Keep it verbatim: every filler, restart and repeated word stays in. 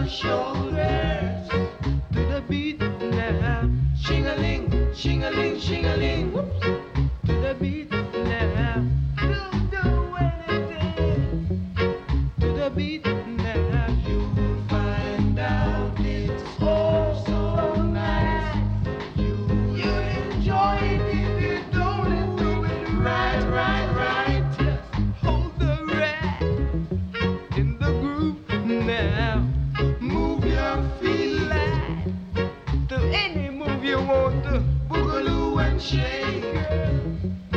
your shoulders to the beat now. Shing-a-ling, shing-a-ling, shing-a-ling, whoops, to the beat now. Don't do anything to the beat now. You'll find out it's oh so nice. You you enjoy it if you don't do it right, right, right. Just hold the rat in the groove now. Move your feet like to any move you want to boogaloo and shake.